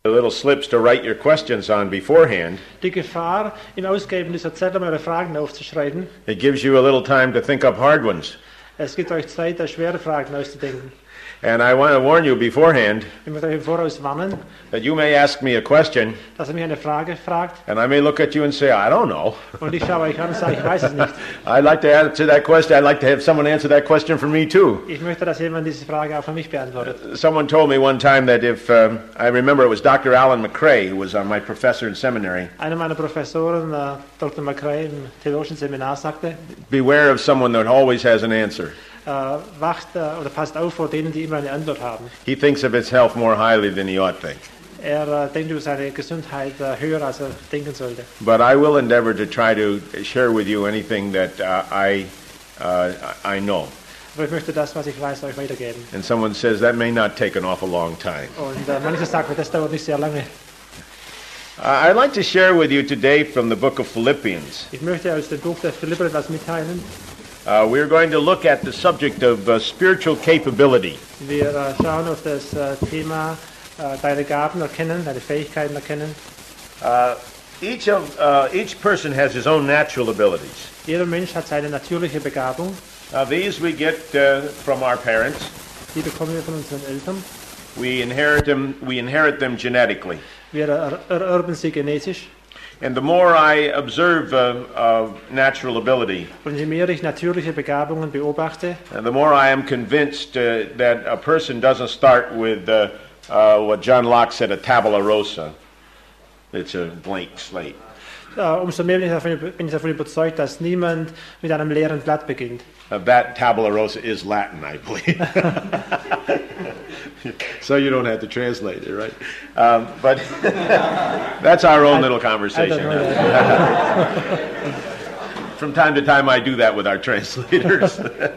The little slips to write your questions on beforehand. Die Gefahr, im Ausgeben dieser Zettel eure Fragen aufzuschreiben, It gives you a little time to think up hard ones. es gibt euch Zeit, schwere Fragen auszudenken. And I want to warn you beforehand Ich möchte euch im Voraus warnen, that you may ask me a question, dass ihr mich eine Frage fragt and I may look at you and say, I don't know. und ich schaue euch an und sage, ich weiß es nicht. I'd like to answer that question. I'd like to have someone answer that question for me too. Ich möchte, dass jemand diese Frage auch für mich beantwortet. Someone told me one time that if, I remember it was Dr. Alan McRae, who was my professor in seminary, Einer meiner Professoren, Dr. McRae im theologischen Seminar, sagte, beware of someone that always has an answer. wacht oder passt auf vor denen, die immer eine Antwort haben. He thinks of his health more highly than he ought to. Denkt über seine Gesundheit höher, als er denken sollte. But I will endeavor to try to share with you anything that I know. Aber ich möchte das, was ich weiß, euch weitergeben. And someone says that may not take an awful long time. Und manche sagen, das dauert nicht sehr lange. I'd like to share with you today from the book of Philippians. Ich möchte aus dem Buch der Philipper etwas mitteilen. We're going to look at the subject of spiritual capability. Wir schauen auf das Thema deine Gaben erkennen, deine Fähigkeiten erkennen. Each person has his own natural abilities. Jeder Mensch hat seine natürliche Begabung. These we get from our parents. Die bekommen wir von unseren Eltern. We inherit them genetically. Wir ererben sie genetisch. And the more I observe natural ability, Und je mehr ich natürliche Begabungen beobachte, and the more I am convinced that a person doesn't start with what John Locke said, a tabula rasa. It's a blank slate. umso mehr bin ich davon überzeugt, dass niemand mit einem leeren Blatt beginnt. That tabula rasa is Latin, I believe. So you don't have to translate it, right? But that's our own little conversation. From time to time I do that with our translators.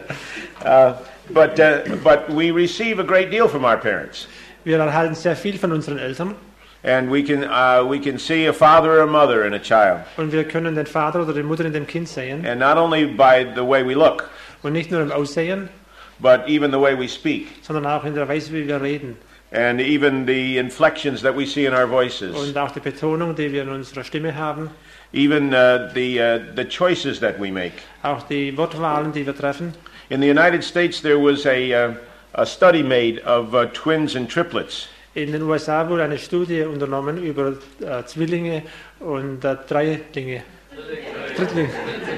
But we receive a great deal from our parents. Wir erhalten sehr viel von unseren Eltern. And we can see a father or a mother in a child. Und wir können den Vater oder die Mutter in dem Kind sehen. And not only by the way we look, Und nicht nur im Aussehen, but even the way we speak. sondern auch in der Weise, wie wir reden. And even the inflections that we see in our voices. Und auch die Betonung, die wir in unserer Stimme haben. Even the choices that we make. Auch die Wortwahlen, die wir treffen. In the United States there was a study made of twins and triplets. In den USA wurde eine Studie unternommen über Zwillinge und Dreilinge. Drittlinge.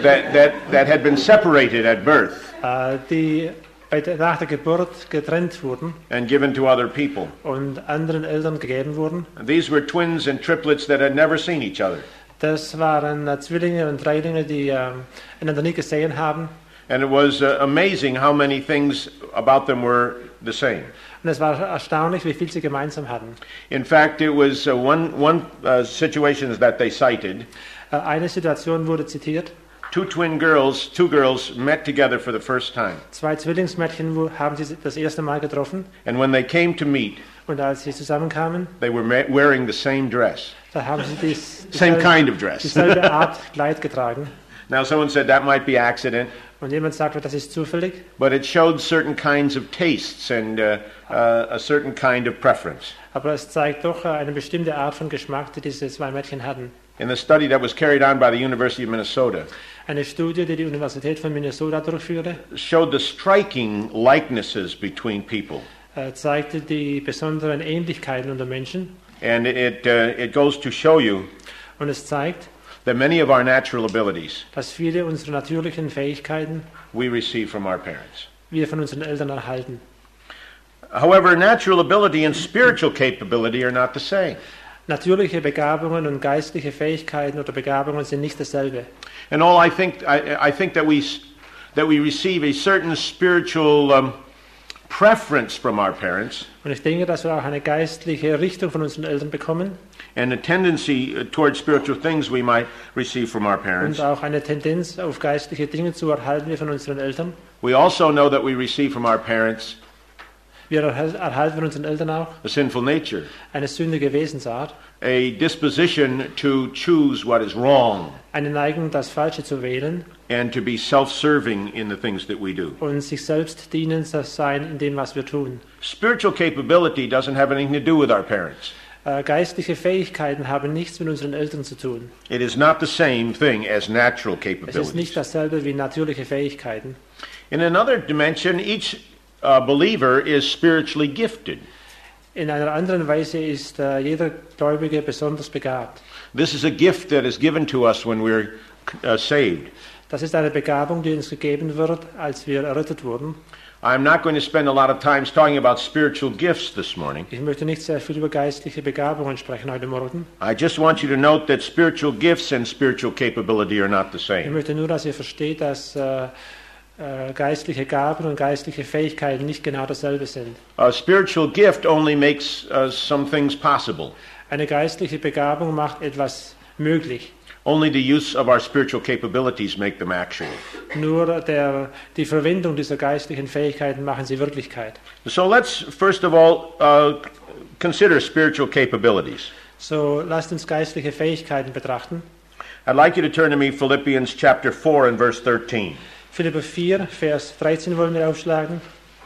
That had been separated at birth. Die nach der Geburt getrennt wurden and given to other people. Und anderen Eltern gegeben wurden. These were twins and triplets that had never seen each other. Das waren Zwillinge und Dreilinge, die einander nie gesehen haben. And it was amazing how many things about them were the same. Und es war erstaunlich, wie viel sie gemeinsam hatten. In fact, it was one situation that they cited. Eine Situation wurde zitiert. Two girls met together for the first time. Zwei Zwillingsmädchen haben sie das erste Mal getroffen. And when they came to meet, und als sie zusammenkamen, they were wearing the same dress. Da haben sie same kind of dress. Dieselbe Art Kleid getragen. Now someone said that might be accident. Und jemand sagte, das ist zufällig. But it showed certain kinds of tastes and a certain kind of preference. Aber es zeigt doch eine bestimmte Art von Geschmack, die diese zwei Mädchen hatten. In the study that was carried on by the University of Minnesota, eine Studie, die die Universität von Minnesota durchführte, showed the striking likenesses between people. Zeigte die besonderen Ähnlichkeiten unter Menschen. And it goes to show you. Und es zeigt, that many of our natural abilities, dass viele unserer natürlichen Fähigkeiten, we receive from our parents. Wir von unseren Eltern erhalten. However, natural ability and spiritual capability are not the same. Natürliche Begabungen und geistliche Fähigkeiten oder Begabungen sind nicht dasselbe. And I think that we receive a certain spiritual preference from our parents. Und ich denke, dass wir auch eine geistliche Richtung von unseren Eltern bekommen. And a tendency towards spiritual things we might receive from our parents. Und auch eine Tendenz auf geistliche Dinge zu erhalten wir von unseren Eltern. We also know that we receive from our parents. Wir erhalten von unseren Eltern auch a sinful nature, eine sündige Wesensart, a disposition to choose what is wrong, eine Neigung, das Falsche zu wählen, and to be self-serving in the things that we do. Und sich selbst dienend sein in dem, was wir tun. Spiritual capability doesn't have anything to do with our parents. Geistliche Fähigkeiten haben nichts mit unseren Eltern zu tun. It is not the same thing as natural Es ist capabilities. nicht dasselbe wie natürliche Fähigkeiten. In another dimension, each believer is spiritually gifted. In einer anderen Weise ist jeder Gläubige besonders begabt. This is a gift that is given to us when we're saved. Das ist eine Begabung, die uns gegeben wird, als wir errettet wurden. I'm not going to spend a lot of time talking about spiritual gifts this morning. Ich möchte nicht sehr viel über geistliche Begabungen sprechen heute Morgen. I just want you to note that spiritual gifts and spiritual capability are not the Ich same. möchte nur, dass ihr versteht, dass geistliche Gaben und geistliche Fähigkeiten nicht genau dasselbe sind. A spiritual gift only makes some things possible. Eine geistliche Begabung macht etwas möglich. Only the use of our spiritual capabilities make them actual. Nur die Verwendung dieser geistlichen Fähigkeiten machen sie Wirklichkeit. So let's first of all consider spiritual capabilities. So lasst uns geistliche Fähigkeiten betrachten. I'd like you to turn to me Philippians chapter 4 and verse 13. Philipper 4, Vers 13 wollen wir aufschlagen.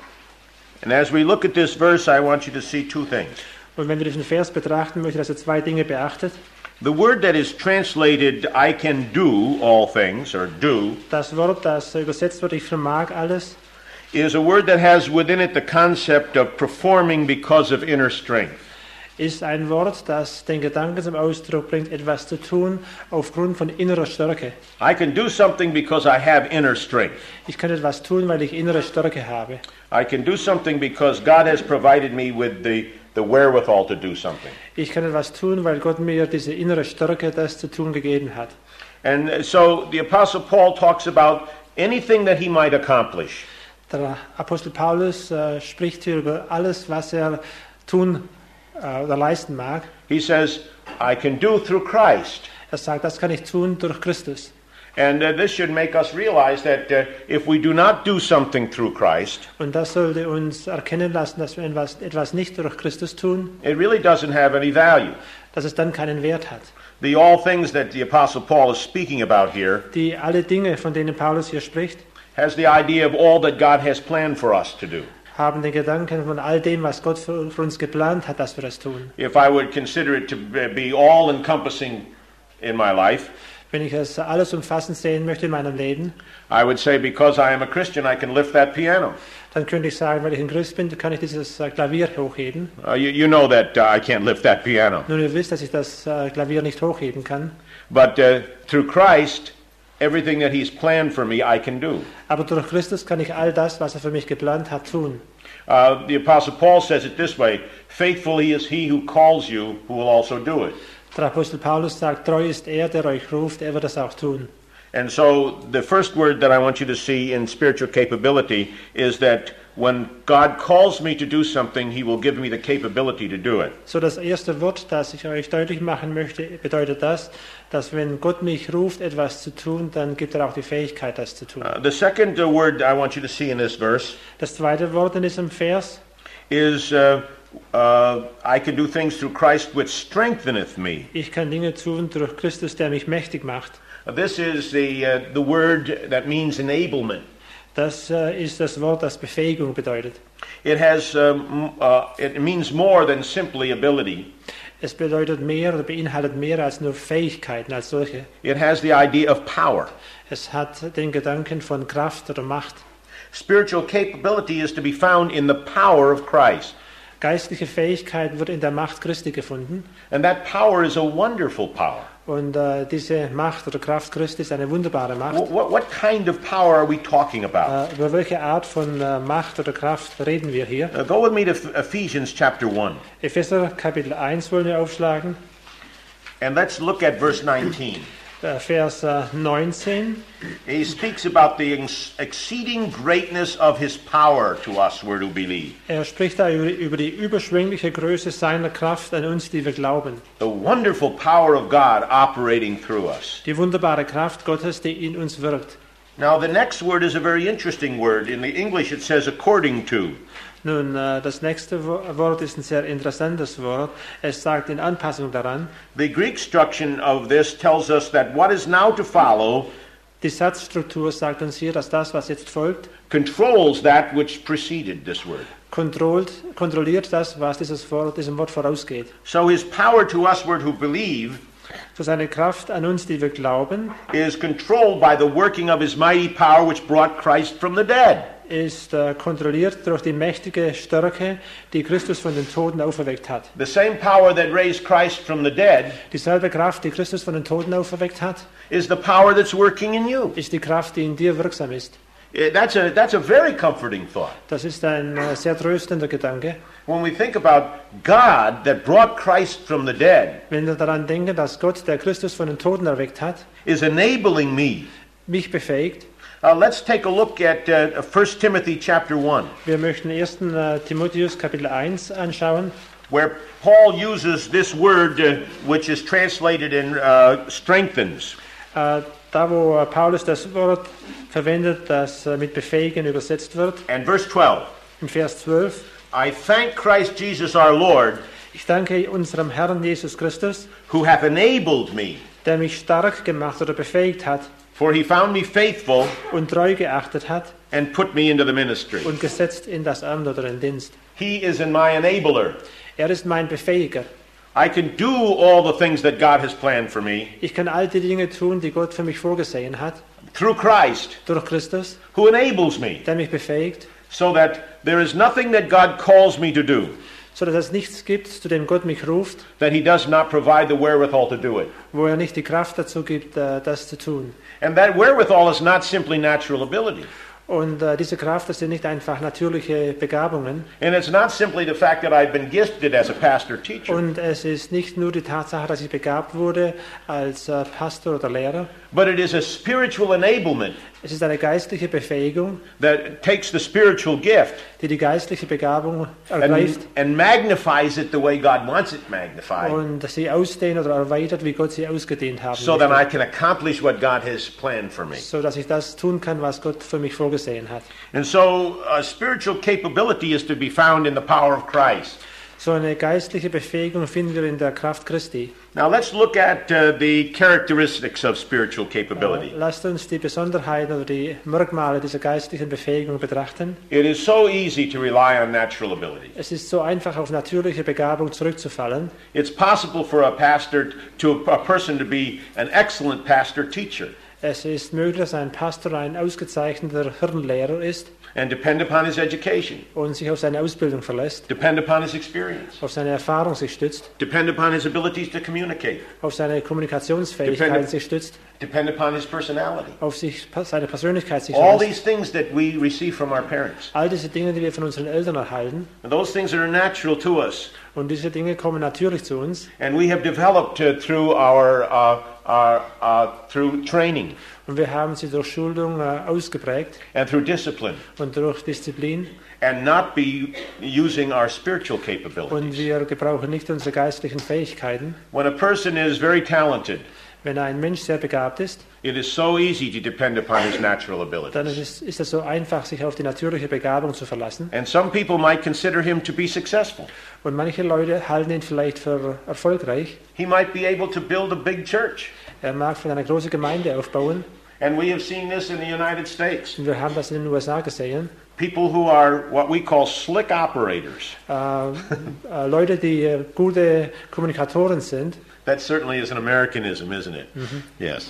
And as we look at this verse, I want you to see two things. Und wenn wir diesen Vers betrachten, möchte ich, dass ihr zwei Dinge beachtet. The word that is translated, I can do all things, or do, Das Wort, das übersetzt wird, ich vermag alles, is a word that has within it the concept of performing because of inner strength. ist ein Wort, das den Gedanken zum Ausdruck bringt, etwas zu tun aufgrund von innerer Stärke. I can do something because I have inner strength. Ich kann etwas tun, weil ich innere Stärke habe. I can do something because God has provided me with the wherewithal to do something. Ich kann etwas tun, weil Gott mir diese innere Stärke, das zu tun, gegeben hat. And so the Apostle Paul talks about anything that he might accomplish. Der Apostel Paulus spricht hier über alles, was er tun oder leisten mag. He says, I can do through Christ. Er sagt, das kann ich tun durch Christus. And this should make us realize that if we do not do something through Christ, Und das sollte uns erkennen lassen, dass wir etwas nicht durch Christus tun, it really doesn't have any value. dass es dann keinen Wert hat. The all things that the Apostle Paul is speaking about here Die alle Dinge, von denen Paulus hier spricht, has the idea of all that God has planned for us to do. haben den Gedanken von all dem, was Gott für uns geplant hat, dass wir das tun. If I would consider it to be all-encompassing in my life, Wenn ich es alles umfassend sehen möchte in meinem Leben, I would say because I am a Christian, I can lift that piano. dann könnte ich sagen, weil ich ein Christ bin, kann ich dieses Klavier hochheben. You know that I can't lift that piano. Nun, ihr wisst, dass ich das Klavier nicht hochheben kann. But through Christ, everything that He's planned for me, I can do. Aber durch Christus kann ich all das, was er für mich geplant hat, tun. The Apostle Paul says it this way, faithful is he who calls you, who will also do it. Der Apostel Paulus sagt, treu ist er, der euch ruft, er wird das auch tun. And so the first word that I want you to see in spiritual capability is that when God calls me to do something, He will give me the capability to do it. So das erste Wort, das ich euch deutlich machen möchte, bedeutet das, dass wenn Gott mich ruft, etwas zu tun, dann gibt er auch die Fähigkeit, das zu tun. The second word I want you to see in this verse Das zweite Wort in diesem Vers is I can do things through Christ which strengtheneth me. ich kann Dinge tun durch Christus, der mich mächtig macht. This is the word that means enablement. Das ist das Wort, das Befähigung bedeutet. It means more than simply ability. Es bedeutet mehr oder beinhaltet mehr als nur Fähigkeiten als solche. It has the idea of power. Es hat den Gedanken von Kraft oder Macht. Spiritual capability is to be found in the power of Christ. Geistliche Fähigkeit wird in der Macht Christi gefunden. And that power is a wonderful power. Und diese Macht oder Kraft Christi ist eine wunderbare Macht. What kind of power are we talking about? Über welche Art von Macht oder Kraft reden wir hier? Go with me to Ephesians chapter 1. Epheser Kapitel 1 wollen wir aufschlagen. And let's look at verse 19. Vers 19. He speaks about the exceeding greatness of His power to us who do believe. Er spricht da über die überschwängliche Größe seiner Kraft an uns, die wir glauben. The wonderful power of God operating through us. Die wunderbare Kraft Gottes, die in uns wirkt. Now the next word is a very interesting word. In the English it says according to. Nun, das nächste Wort ist ein sehr interessantes Wort. Es sagt in Anpassung daran. The Greek structure of this tells us that what is now to follow Die Satzstruktur sagt uns hier, dass das, was jetzt folgt, controls that which preceded this word. kontrolliert das, was diesem Wort vorausgeht. So his power to usward who believe So seine Kraft an uns, die wir glauben, is controlled by the working of his mighty power which brought Christ from the dead. ist kontrolliert durch die mächtige Stärke, die Christus von den Toten auferweckt hat. The same power that raised Christ from the dead Dieselbe Kraft, die Christus von den Toten auferweckt hat, is the power that's working in you. ist die Kraft, die in dir wirksam ist. That's a very comforting thought. Das ist ein sehr tröstender Gedanke. When we think about God that brought Christ from the dead Wenn wir daran denken, dass Gott, der Christus von den Toten erweckt hat, is enabling me. mich befähigt. Let's take a look at 1 Timothy chapter 1, Wir möchten 1. Timotheus Kapitel 1 anschauen, where Paul uses this word which is translated in strengthens. da wo Paulus das Wort verwendet, das mit befähigen übersetzt wird. And verse 12, Im Vers 12, I thank Christ Jesus our Lord, ich danke unserem Herrn Jesus Christus, who hath enabled me, der mich stark gemacht oder befähigt hat for he found me faithful und treu geachtet hat and put me into the ministry. und gesetzt in das Amt oder den Dienst. He is in my enabler. Er ist mein Befähiger. I can do all the things that God has planned for me Ich kann all die Dinge tun, die Gott für mich vorgesehen hat, through Christ, durch Christus, who enables me, der mich befähigt, so that there is nothing that God calls me to do so dass es nichts gibt, zu dem Gott mich ruft, that he does not provide the wherewithal to do it. wo er nicht die Kraft dazu gibt, das zu tun. And that wherewithal is not simply natural ability. Und diese Kraft, das sind nicht einfach natürliche Begabungen. And it's not simply the fact that I've been gifted as a pastor teacher, Und es ist nicht nur die Tatsache, dass ich begabt wurde als Pastor oder Lehrer. but it is a spiritual enablement Es ist eine geistliche Befähigung, that takes the spiritual gift die die geistliche Begabung ergreift and magnifies it the way God wants it magnified, und sie ausdehnt oder erweitert, wie Gott sie ausgedehnt haben so that I möchte, can accomplish what God has planned for me. so dass ich das tun kann, was Gott für mich vorgesehen hat. And so spiritual capability is to be found in the power of Christ. So eine geistliche Befähigung finden wir in der Kraft Christi. Now let's look at the characteristics of spiritual capability. Lasst uns die Besonderheiten oder die Merkmale dieser geistlichen Befähigung betrachten. It is so easy to rely on natural ability. Es ist so einfach, auf natürliche Begabung zurückzufallen. It's possible for a person to be an excellent pastor teacher Es ist möglich, dass ein Pastor ein ausgezeichneter Hirnlehrer ist and depend upon his education, und sich auf seine Ausbildung verlässt, depend upon his experience, auf seine Erfahrung sich stützt, depend upon his abilities to communicate, auf seine Kommunikationsfähigkeit sich stützt, depend upon his personality. auf seine Persönlichkeit sich All verlässt. these things that we receive from our parents. All diese Dinge, die wir von unseren Eltern erhalten, And those things that are natural to us. und diese Dinge kommen natürlich zu uns. And we have developed through through training Und wir haben sie durch Schulung ausgeprägt and through discipline, und durch Disziplin. and not be using our spiritual Und capabilities. wir gebrauchen nicht unsere geistlichen Fähigkeiten. When a person is very talented, Wenn ein Mensch sehr begabt ist, it is so easy to depend upon his natural dann abilities. ist es so einfach, sich auf die natürliche Begabung zu verlassen. And some people might consider him to be successful. Und manche Leute halten ihn vielleicht für erfolgreich. He might be able to build a big church. Er mag vielleicht eine große Gemeinde aufbauen. And we have seen this in the United States. Und wir haben das in den USA gesehen. People who are what we call slick operators. Leute, die gute Kommunikatoren sind. That certainly is an Americanism, isn't it? Yes.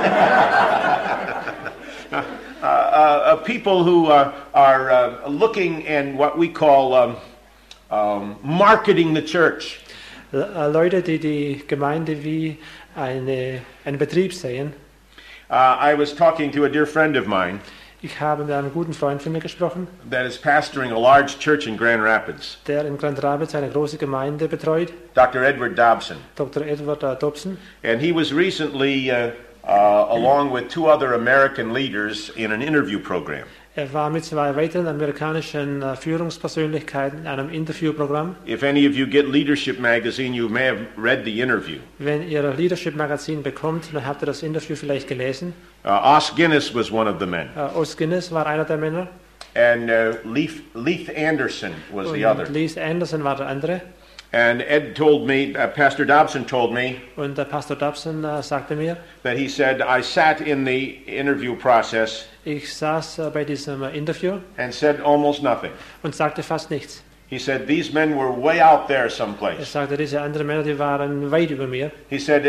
People who are looking and what we call marketing the church. Leute, die die Gemeinde wie einen Betrieb sehen. I was talking to a dear friend of mine Ich habe mit einem guten Freund von mir gesprochen, that is pastoring a large church in Grand Rapids, der in Grand Rapids eine große Gemeinde betreut, Dr. Edward Dobson. Dr. Edward Dobson. And he was recently, along with two other American leaders, in an interview program. Er war mit zwei weiteren amerikanischen Führungspersönlichkeiten in einem Interviewprogramm. If any of you get Leadership Magazine, you may have read the interview. Wenn ihr Leadership-Magazin bekommt, dann habt ihr das Interview vielleicht gelesen. Os Guinness was one of the men, Os Guinness war einer der Männer and Leith Anderson was the other. und Lee Anderson war der andere. And Ed told me, Pastor Dobson told me, Und der Pastor Dobson sagte mir, that he said, I sat in the interview process ich saß bei diesem Interview and said almost nothing. und sagte fast nichts. He said, these men were way out there Er someplace. sagte, diese anderen Männer, die waren weit über mir. He said,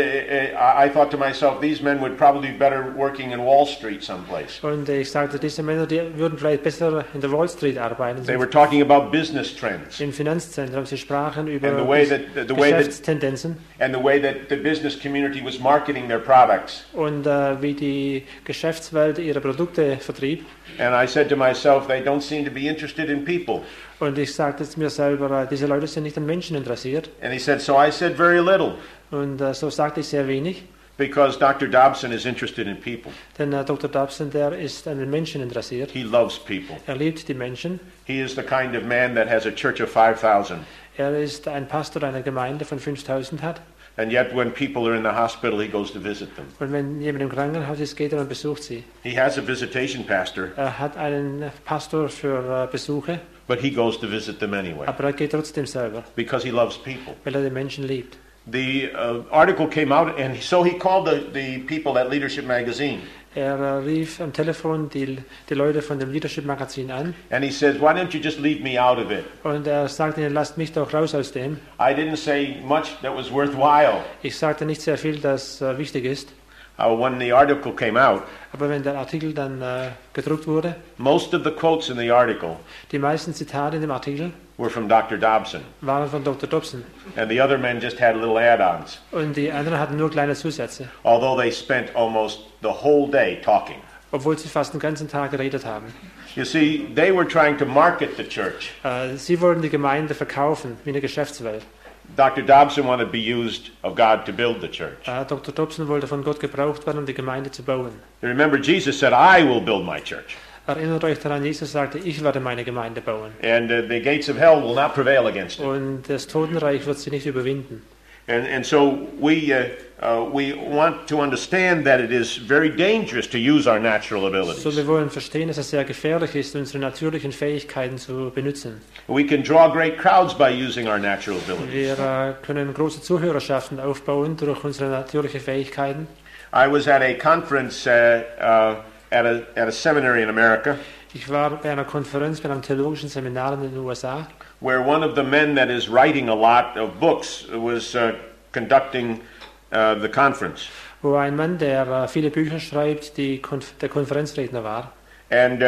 I thought to myself, these men would probably be better working in Wall Street someplace. Und ich sagte, diese Männer, die würden vielleicht besser in der Wall Street arbeiten. They were talking about business trends Im Finanzzentrum. Sie sprachen über and the way that Geschäftstendenzen the business community was marketing their products. und wie die Geschäftswelt ihre Produkte vertrieb. And I said to myself, they don't seem to be interested in people. Und ich sagte es mir selber, diese Leute sind nicht an Menschen interessiert. And he said, so I said very little, Und so sagte ich sehr wenig, because Dr. Dobson is interested in people. denn Dr. Dobson, der ist an den Menschen interessiert. He loves people. Er liebt die Menschen. He is the kind of man that has a church of 5,000. Er ist ein Pastor einer Gemeinde von 5000 hat. And yet when people are in the hospital, he goes to visit them. Und wenn jemand im Krankenhaus ist, geht er und besucht sie. He has a visitation pastor, Er hat einen Pastor für Besuche, but he goes to visit them anyway, aber er geht trotzdem selber, because he loves people. weil er die Menschen liebt. The article came out, and so he called the people at Leadership Magazine. Er rief am Telefon die Leute von dem Leadership Magazin an And he says, why don't you just leave me out of it? und er sagte ihnen, lasst mich doch raus aus dem. I didn't say much that was worthwhile. Ich sagte nicht sehr viel, das wichtig ist, When the article came out, aber wenn der Artikel dann gedruckt wurde, most of the quotes in the article die meisten Zitate in dem Artikel were from Dr. Dobson, waren von Dr. Dobson and the other men just had little add-ons, und die anderen hatten nur kleine Zusätze, although they spent almost the whole day talking. obwohl sie fast den ganzen Tag geredet haben. You see, they were trying to market the church. Sie wollten die Gemeinde verkaufen wie eine Geschäftswelt. Dr. Dobson wanted to be used of God to build the church. Dr. Dobson wollte von Gott gebraucht werden, um die Gemeinde zu bauen. Remember, Jesus said, I will build my church, Erinnert euch daran, Jesus sagte, ich werde meine Gemeinde bauen. and the gates of hell will not prevail against it. Und das Totenreich wird sie nicht überwinden. And so we want to understand that it is very dangerous to use our natural So, abilities. wir wollen verstehen, dass es sehr gefährlich ist, unsere natürlichen Fähigkeiten zu benutzen. We can draw great crowds by using our natural abilities. Wir können große Zuhörerschaften aufbauen durch unsere natürlichen Fähigkeiten. I was at a conference at a seminary in America Ich war bei einer Konferenz, bei einem theologischen Seminar in den USA, where one of the men that is writing a lot of books was conducting the conference. wo ein Mann, der viele Bücher schreibt, der Konferenzredner war. And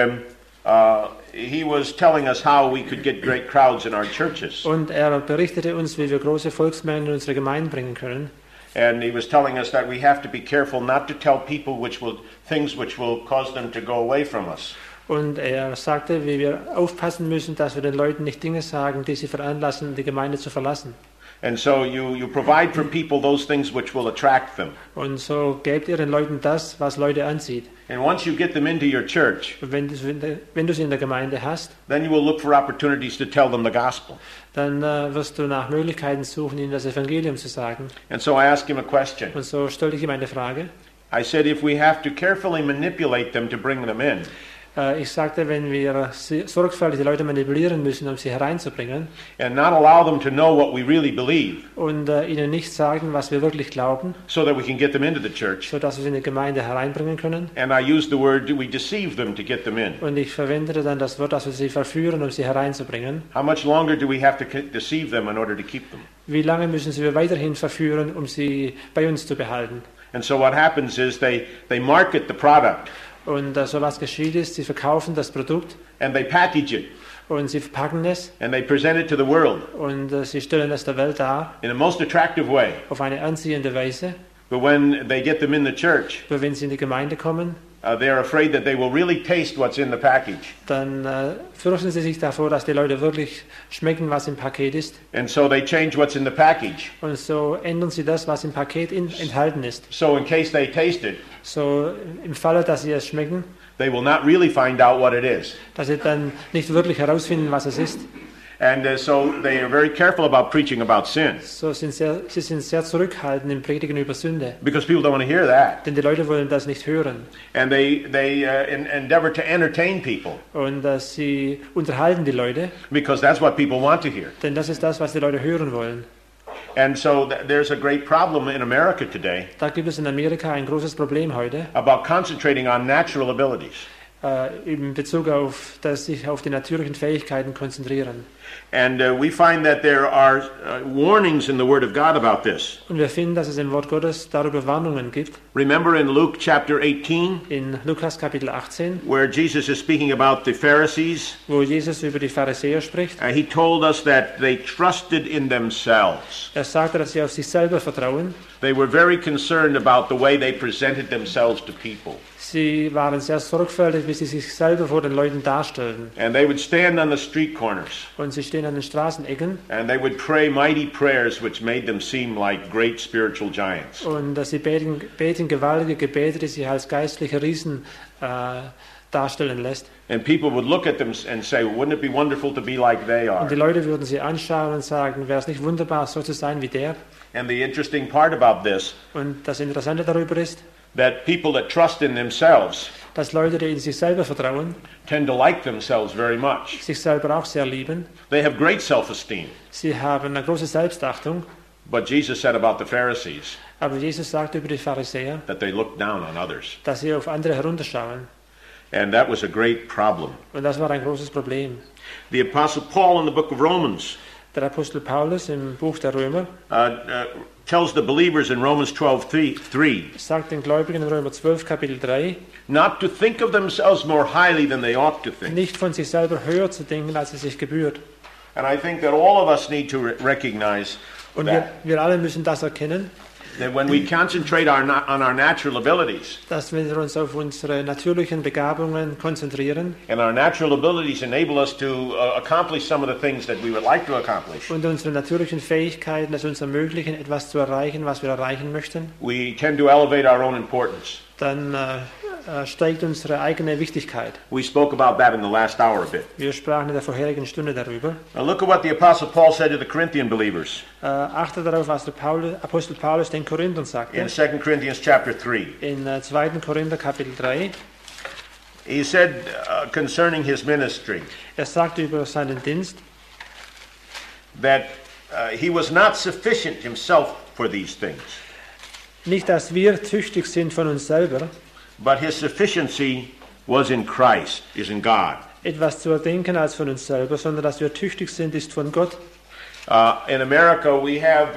he was telling us how we could get great crowds in our churches. Und er berichtete uns, wie wir große Volksmengen in unsere Gemeinde bringen können. And he was telling us that we have to be careful not to tell people things which will cause them to go away from us. Und er sagte, wie wir aufpassen müssen, dass wir den Leuten nicht Dinge sagen, die sie veranlassen, die Gemeinde zu verlassen. And so you provide for people those things which will attract them. Und so gebt ihr den Leuten das, was Leute anzieht. And once you get them into your church, Und wenn du sie in der Gemeinde hast, then you will look for opportunities to tell them the gospel. dann wirst du nach Möglichkeiten suchen, ihnen das Evangelium zu sagen. And so I asked him a question. Und so stellte ich ihm eine Frage. I said, if we have to carefully manipulate them to bring them in, Ich sagte, wenn wir sorgfältig die Leute manipulieren müssen, um sie hereinzubringen and not allow them to know what we really believe, und ihnen nicht sagen, was wir wirklich glauben, so that we can get them into the church. sodass wir sie in die Gemeinde hereinbringen können. And I used the word, we deceive them to get them in. Und ich verwendete dann das Wort, dass wir sie verführen, um sie hereinzubringen. How much longer do we have to deceive them in order to keep them? Wie lange müssen sie weiterhin verführen, um sie bei uns zu behalten? And so what happens is they market the product Und so was geschieht ist, sie verkaufen das Produkt and they package it und sie verpacken es and they present it to the world und sie stellen es der Welt dar in a most attractive way. auf eine anziehende Weise. But when they get them in the church, Aber wenn sie in die Gemeinde kommen, they're afraid that they will really taste what's in the package. dann fürchten sie sich davor, dass die Leute wirklich schmecken, was im Paket ist. And so they change what's in the package. Und so ändern sie das, was im Paket enthalten ist. So in case they taste it, So im Falle, dass sie es schmecken, they will not really find out what it is. dass sie dann nicht wirklich herausfinden, was es ist. And so they are very careful about preaching about sin Sie sind sehr zurückhaltend im Predigen über Sünde, because people don't want to hear that. denn die Leute wollen das nicht hören. And they endeavor to entertain people Und sie unterhalten die Leute, because that's what people want to hear. denn das ist das, was die Leute hören wollen. And so there's a great problem in America today Da gibt es in Amerika ein großes Problem heute about concentrating on natural abilities. In Bezug auf, dass sich auf die natürlichen Fähigkeiten konzentrieren. And we find that there are warnings in the Word of God about this. Und wir finden, dass es im Wort Gottes darüber Warnungen gibt. Remember in Luke chapter 18, In Lukas Kapitel 18, where Jesus is speaking about the Pharisees, wo Jesus über die Pharisäer spricht. he told us that they trusted in themselves. Er sagte, dass sie auf sich selber vertrauen. They were very concerned about the way they presented themselves to people. Sie waren sehr sorgfältig, wie sie sich selber vor den Leuten darstellten. And they would stand on the street corners Und sie stehen an den Straßenecken and they would pray mighty prayers which made them seem like great spiritual giants. und sie beten gewaltige Gebete, die sich als geistliche Riesen darstellen lässt. And people would look at them and say, wouldn't it be wonderful to be like they Und die are? Leute würden sie anschauen und sagen, wäre es nicht wunderbar, so zu sein wie der? And the interesting part about this, Und das Interessante darüber ist, that people that trust in themselves dass Leute, die in sich selber vertrauen, tend to like themselves very much. sich selber auch sehr lieben. They have great self-esteem. Sie haben eine große Selbstachtung. But Jesus said about the Pharisees Aber Jesus sagt über die Pharisäer, that they looked down on others. dass sie auf andere herunterschauen. And that was a great problem. Und das war ein großes Problem. The Apostle Paul in the book of Romans Der Apostel Paulus im Buch der Römer tells the believers in Romans 12:3 sagt den Gläubigen in Römer 12, Kapitel 3, not to think of themselves more highly than they ought to think. nicht von sich selber höher zu denken, als es sich gebührt. And I think that all of us need to recognize Und that, wir alle müssen das erkennen, that when we concentrate on our natural abilities, dass wenn wir uns auf unsere natürlichen Begabungen konzentrieren and our natural abilities enable us to accomplish some of the things that we would like to accomplish, und unsere natürlichen Fähigkeiten es uns ermöglichen, etwas zu erreichen, was wir erreichen möchten, we tend to elevate our own importance. dann steigt unsere eigene Wichtigkeit. We spoke about that in the last hour a bit. Wir sprachen in der vorherigen Stunde darüber. Now look at what the Apostle Paul said to the Corinthian believers Achte darauf, was der Apostel Paulus den Korinthern sagte. in 2 Corinthians chapter 3. In 2. Korinther Kapitel 3. He said concerning his ministry Er sagte über seinen Dienst, that he was not sufficient himself for these things, nicht, dass wir tüchtig sind von uns selber, but his sufficiency was in Christ, is in God. etwas zu erdenken als von uns selber, sondern dass wir tüchtig sind, ist von Gott. In America, we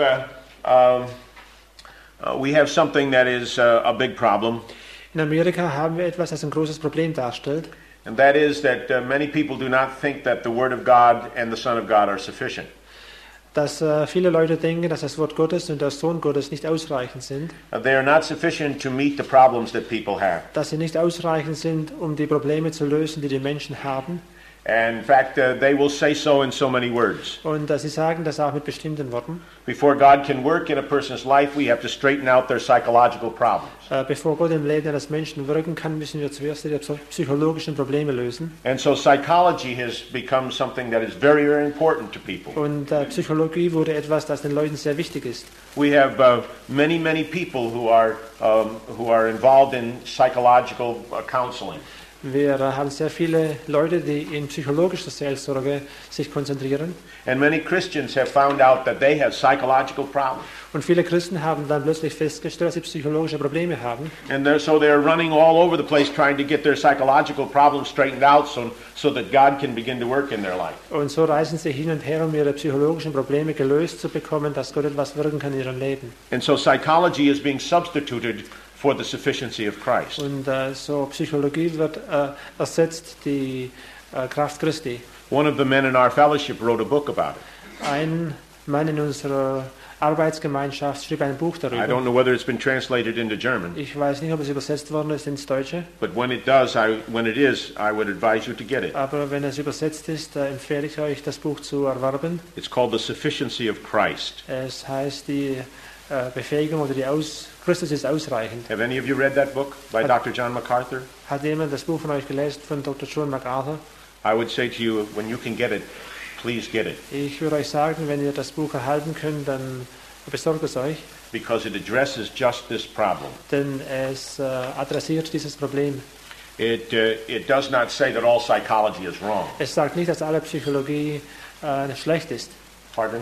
have something that is a big problem, In Amerika haben wir etwas, das ein großes Problem darstellt. and that is that many people do not think that the Word of God and the Son of God are sufficient. Dass viele Leute denken, dass das Wort Gottes und der Sohn Gottes nicht ausreichend sind. They are not sufficient to meet the problems that people have. Dass sie nicht ausreichend sind, um die Probleme zu lösen, die die Menschen haben. And in fact, they will say so in so many words. Und sie sagen das auch mit bestimmten Worten. Before God can work in a person's life, we have to straighten out their psychological problems. Bevor Gott im Leben eines Menschen wirken kann, müssen wir zuerst die psychologischen Probleme lösen. And so psychology has become something that is very, very important to people. Und Psychologie wurde etwas, das den Leuten sehr wichtig ist. We have many, many people who are involved in psychological counseling. Wir haben sehr viele Leute, die in psychologischer Seelsorge sich konzentrieren. And many Christians have found out that they have psychological problems. Und viele Christen haben dann plötzlich festgestellt, dass sie psychologische Probleme haben. And they're running all over the place trying to get their psychological problems straightened out so that God can begin to work in their life. Und so reisen sie hin und her, um ihre psychologischen Probleme gelöst zu bekommen, dass Gott etwas wirken kann in ihrem Leben. And so psychology is being substituted for the sufficiency of Christ. Und so Psychologie wird ersetzt die Kraft Christi. One of the men in our fellowship wrote a book about it. Ein Mann in unserer Arbeitsgemeinschaft schrieb ein Buch I darüber. don't know whether it's been translated into German, Ich weiß nicht, ob es übersetzt worden ist ins Deutsche, but when it is, I would advise you to get it. aber wenn es übersetzt ist, empfehle ich euch, das Buch zu erwerben. It's called The Sufficiency of Christ. Es heißt die Befähigung oder Christus ist ausreichend. Have any of you read that book by Dr. John MacArthur? Hat jemand das Buch von euch gelesen von Dr. John MacArthur? I would say to you, when you can get it, please get it, Ich würde euch sagen, wenn ihr das Buch erhalten könnt, dann besorgt es euch, because it addresses just this problem. denn es adressiert dieses Problem. It does not say that all psychology is wrong. Es sagt nicht, dass alle Psychologie schlecht ist. Pardon?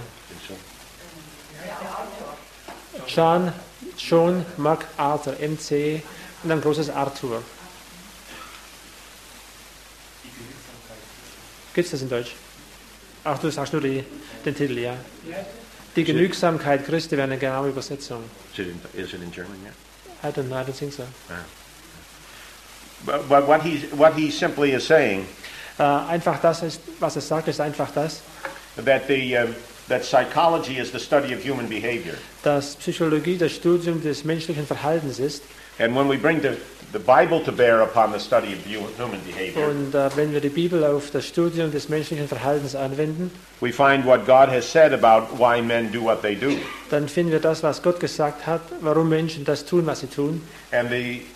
John MacArthur, MC, und ein großes Arthur. Gibt es das in Deutsch? Ach, du sagst nur den Titel, ja. Die Genügsamkeit Christi wäre eine genaue Übersetzung. Is it in German yet? I don't think so. But what he simply is saying, Einfach das ist, was es sagt, ist einfach das, that psychology is the study of human behavior. dass Psychologie das Studium des menschlichen Verhaltens ist. And when we bring the Bible to bear upon the study of human behavior, Und wenn wir die Bibel auf das Studium des menschlichen Verhaltens anwenden, we find what God has said about why men do what they do. dann finden wir das, was Gott gesagt hat, warum Menschen das tun, was sie tun. And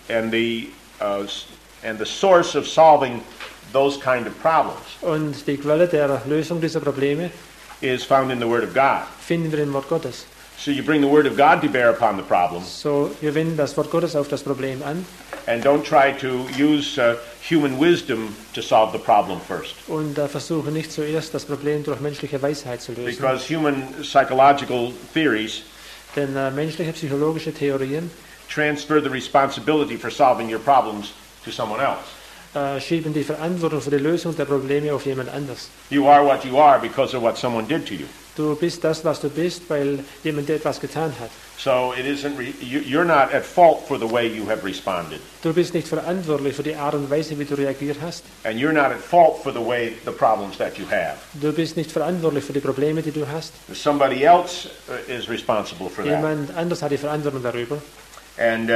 the source of solving those kind of problems Und die Quelle der Lösung dieser Probleme is found in the Word of God. finden wir im Wort Gottes. So you bring the Word of God to bear upon the problem, So, wir wenden das Wort Gottes auf das Problem an and don't try to use human wisdom to solve the problem first. und versuchen nicht zuerst das Problem durch menschliche Weisheit zu lösen. Because human psychological theories Denn menschliche psychologische Theorien transfer the responsibility for solving your problems to someone else. schieben die Verantwortung für die Lösung der Probleme auf jemand anders. You are what you are because of what someone did to you. Du bist das, was du bist, weil jemand dir etwas getan hat. So it isn't. You're not at fault for the way you have responded, Du bist nicht verantwortlich für die Art und Weise, wie du reagiert hast. and you're not at fault for the problems that you have. Du bist nicht verantwortlich für die Probleme, die du hast. Somebody else is responsible for that. Jemand anders hat die Verantwortung darüber. And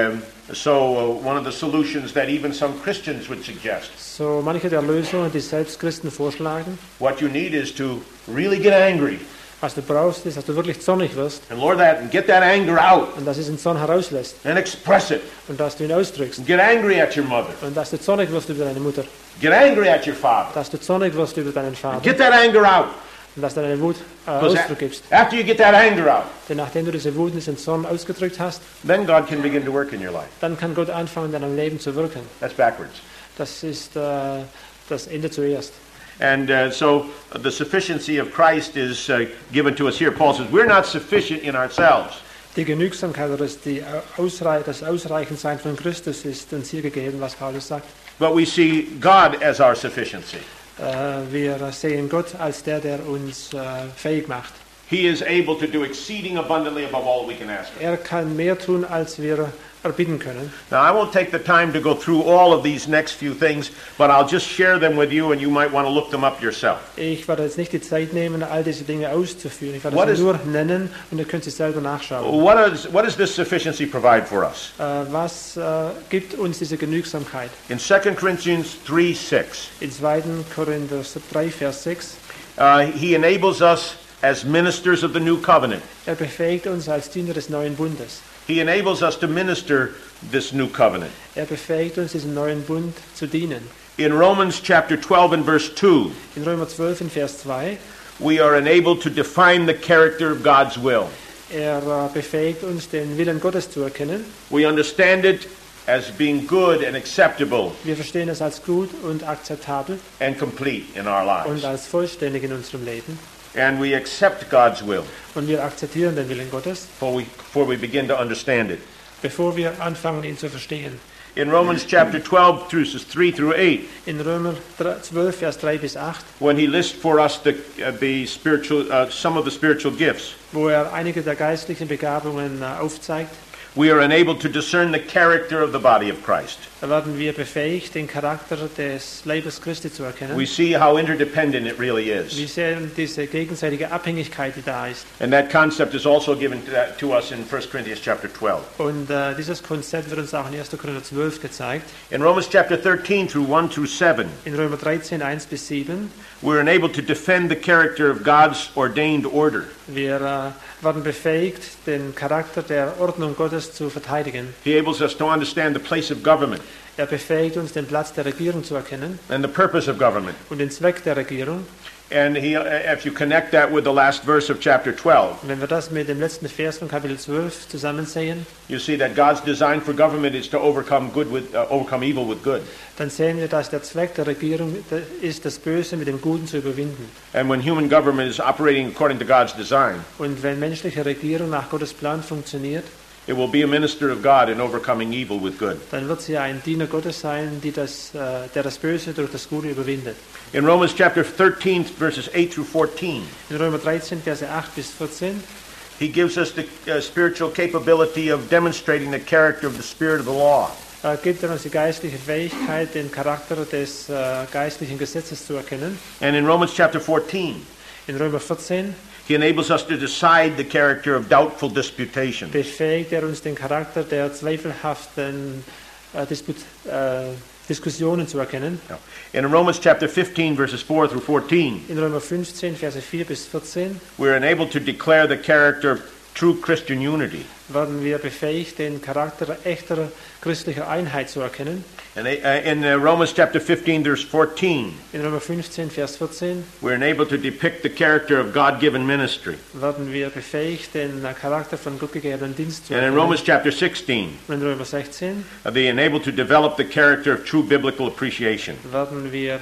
so one of the solutions that even some Christians would suggest, So manche der Lösungen, die selbst Christen vorschlagen, what you need is to really get angry was du brauchst, ist, dass du wirklich zornig wirst and Lord that and get that anger out und dass es in Zorn herauslässt and express it. und dass du ihn ausdrückst And get angry at your mother. und dass du zornig wirst über deine Mutter, Get angry at your father. dass du zornig wirst über deinen Vater Get that anger out. und dass du deine Wut Because Ausdruck gibst. after you get that anger out, Denn nachdem du diese Wut und diesen Zorn ausgedrückt hast, then God can begin to work in your life. dann kann Gott anfangen, in deinem Leben zu wirken. That's backwards. Das ist das Ende zuerst. And so the sufficiency of Christ is given to us here. Paul says, we're not sufficient in ourselves. Die Genügsamkeit oder das Ausreichendsein von Christus ist uns hier gegeben, was Paulus sagt. But we see God as our sufficiency. Wir sehen Gott als der uns fähig macht. He is able to do exceeding abundantly above all we can ask. Er kann mehr tun, als wir erbitten können. Now, I won't take the time to go through all of these next few things, but I'll just share them with you, and you might want to look them up yourself. Ich werde jetzt nicht die Zeit nehmen, all diese Dinge auszuführen. Ich What werde is- sie nur nennen und ihr könnt sie selber nachschauen. What does this sufficiency provide for us? Was gibt uns diese Genügsamkeit? In 2 Corinthians 3:6, In 2. Korinther 3, Vers 6. he enables us as ministers of the new covenant. Er befähigt uns als Diener des neuen Bundes. He enables us to minister this new covenant. Er befähigt uns, diesem neuen Bund zu dienen. In Romans chapter 12 and verse 2, In Römer 12, in Vers 2, we are enabled to define the character of God's will. er befähigt uns, den Willen Gottes zu erkennen. We understand it as being good and acceptable Wir verstehen es als gut und akzeptabel and complete in our und lives. als vollständig in unserem Leben. And we accept God's will Und wir akzeptieren den Willen Gottes, before we begin to understand it. bevor wir anfangen, ihn zu verstehen. In Romans chapter 12, verses 3 through 8, In Römer 12, Vers 3 bis 8, when he lists for us some of the spiritual gifts, wo er einige der geistlichen Begabungen aufzeigt, we are enabled to discern the character of the body of Christ. da werden wir befähigt, den Charakter des Leibes Christi zu erkennen. We see how interdependent it really Wie is. sehr diese gegenseitige Abhängigkeit, die da ist. And that concept is also given to us in 1 Corinthians chapter 12. Und dieses Konzept wird uns auch in 1. Korinther 12 gezeigt. In Romans chapter 13 through 1 through 7, In Römer 13, 1 bis 7. we're enabled to defend the character of God's ordained order. Wir werden befähigt, den Charakter der Ordnung Gottes zu verteidigen. He enables us to understand the place of government Er befähigt uns, den Platz der Regierung zu erkennen and the purpose of government. und den Zweck der Regierung. And if you connect that with the last verse of chapter 12, Und wenn wir das mit dem letzten Vers von Kapitel 12 zusammen sehen, you see that God's design for government is to overcome evil with good. dann sehen wir, dass der Zweck der Regierung ist, das Böse mit dem Guten zu überwinden. And when human government is operating according to God's design, Und wenn menschliche Regierung nach Gottes Plan funktioniert, it will be a minister of God in overcoming evil with good. dann wird sie ein Diener Gottes sein, der das Böse durch das Gute überwindet. In Romans chapter 13, verses 8 through 14, In Römer 13, Verse 8 bis 14, he gives us the spiritual capability of demonstrating the character of the spirit of the law. gibt er uns die geistliche Fähigkeit, den Charakter des geistlichen Gesetzes zu erkennen. And in Romans chapter 14, In Römer 14 he enables us to decide the character of doubtful disputation. befähigt er uns den Charakter der zweifelhaften Diskussionen zu erkennen. In Romans chapter 15, verses 4 through 14, In Römer 15, Verse 4 bis 14 we're enabled to declare the character of true Christian unity. werden wir befähigt, den Charakter echter christlicher Einheit zu erkennen. And in Romans chapter 15, verse 14, In Römer 15, Vers 14 we're enabled to depict the character of God-given ministry. werden wir befähigt, den Charakter von Gott gegebenen Dienst zu And in erkennen. Romans chapter 16, Und in Römer 16 they're enabled to develop the character of true biblical appreciation. werden wir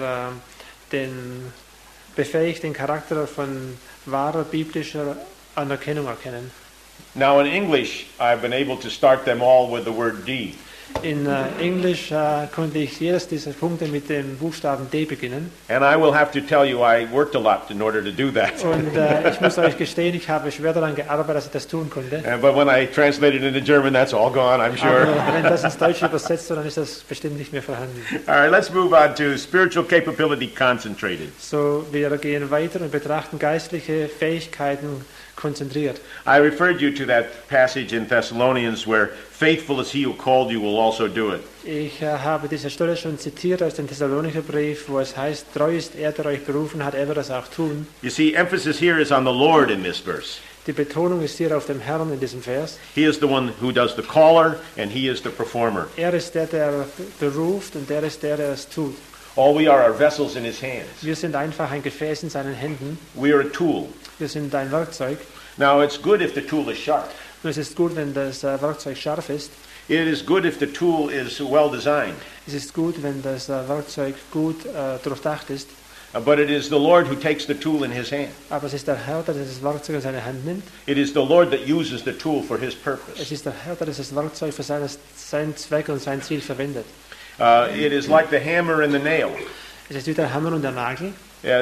befähigt, den Charakter von wahrer biblischer Anerkennung erkennen. Now in English, I've been able to start them all with the word D. In Englisch konnte ich jedes dieser Punkte mit dem Buchstaben D beginnen. And I will have to tell you, I worked a lot in order to do that. Und ich muss euch gestehen, ich habe schwer daran gearbeitet, dass ich das tun konnte. But when I translated into German, that's all gone, I'm sure. Aber wenn das ins Deutsche übersetzt wird, dann ist das bestimmt nicht mehr vorhanden. All right, let's move on to spiritual capability concentrated. So, wir gehen weiter und betrachten geistliche Fähigkeiten konzentriert. I referred you to that passage in Thessalonians where faithful is he who called you will also do it. Ich habe diese Stelle schon zitiert aus dem Thessalonicher Brief, wo es heißt, treu ist er, der euch berufen hat, er wird das auch tun. You see, emphasis here is on the Lord in this verse. Die Betonung ist hier auf dem Herrn in diesem Vers. He is the one who does the caller and he is the performer. Er ist der, der beruft und der ist der, der es tut. All we are vessels in his hands. Wir sind einfach ein Gefäß in seinen Händen. We are a tool. Wir sind ein Werkzeug. Now, it's good if the tool is sharp. Und es ist gut, wenn das Werkzeug scharf ist. It is good if the tool is well designed. Es ist gut, wenn das Werkzeug gut durchdacht ist. But it is the Lord who takes the tool in his hand. Aber es ist der Herr, der dieses Werkzeug in seine Hand nimmt. It is the Lord that uses the tool for his purpose. Es ist der Herr, der dieses Werkzeug für seinen Zweck und sein Ziel verwendet. It is like the hammer and the nail. Es ist wie der Hammer und der Nagel.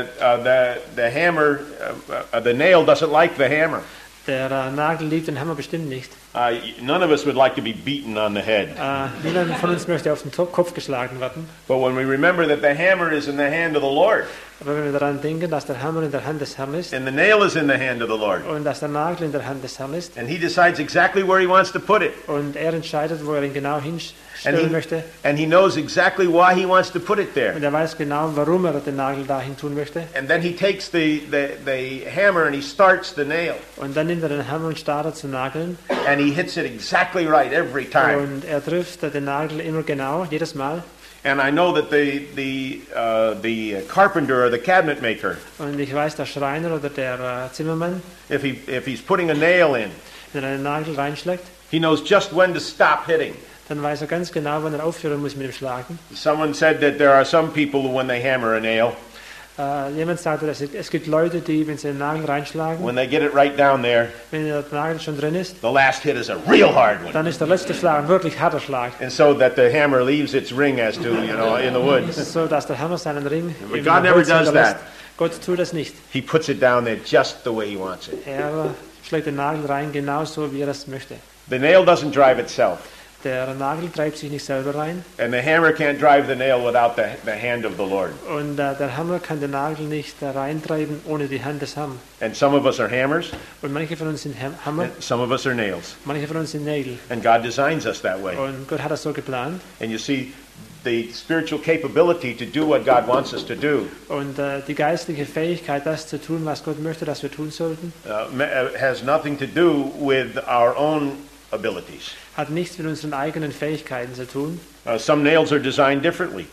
The nail doesn't like the hammer. Der Nagel liebt den Hammer bestimmt nicht. None of us would like to be beaten on the head. Niemand von uns möchte auf den Kopf geschlagen werden. But when we remember that the hammer is in the hand of the Lord, Aber wenn wir daran denken, dass der Hammer in der Hand des Herrn ist and the nail is in the hand of the Lord, und dass der Nagel in der Hand des Herrn ist and he decides exactly where he wants to put it, und er entscheidet, wo er ihn genau hinstellen möchte and he knows exactly why he wants to put it there. und er weiß genau, warum er den Nagel dahin tun möchte. And then he takes the hammer and he starts the nail, Und dann nimmt er den Hammer und startet zu nageln and he hits it exactly right every time. und er trifft den Nagel immer genau, jedes Mal. And I know that the carpenter or the cabinet maker, Und ich weiß, der Schreiner oder der Zimmermann, if he's putting a nail in, wenn er einen Nagel reinschlägt, he knows just when to stop hitting. dann weiß er ganz genau, wann er aufhören muss mit dem Schlagen. Someone said that there are some people who, when they hammer a nail, Jemand sagte, es gibt Leute, die, wenn sie den Nagel reinschlagen, when they get it right down there, wenn der Nagel schon drin ist, the last hit is a real hard one. dann ist der letzte Schlag ein wirklich harter Schlag. And so that the hammer leaves its ring as to, in the wood. So, dass der Hammer seinen Ring But im God never Holz does hinterlässt. that. Gott tut das nicht. He puts it down there just the way he wants it. Er schlägt den Nagel rein, genauso wie er das möchte. The nail doesn't drive itself. Der Nagel treibt sich nicht selber rein And the hammer can't drive the nail without the hand of the Lord. und der Hammer kann den Nagel nicht reintreiben ohne die Hand des Herrn. And some of us are hammers, Und manche von uns sind Hammer, and some of us are nails. manche von uns sind Nägel. And God designs us that way. Und Gott hat das so geplant. And you see, the spiritual capability to do what God wants us to do Und die geistliche Fähigkeit, das zu tun, was Gott möchte, dass wir tun sollten, has nothing to do with our own abilities. hat nichts mit unseren eigenen Fähigkeiten zu tun. Some nails are designed differently.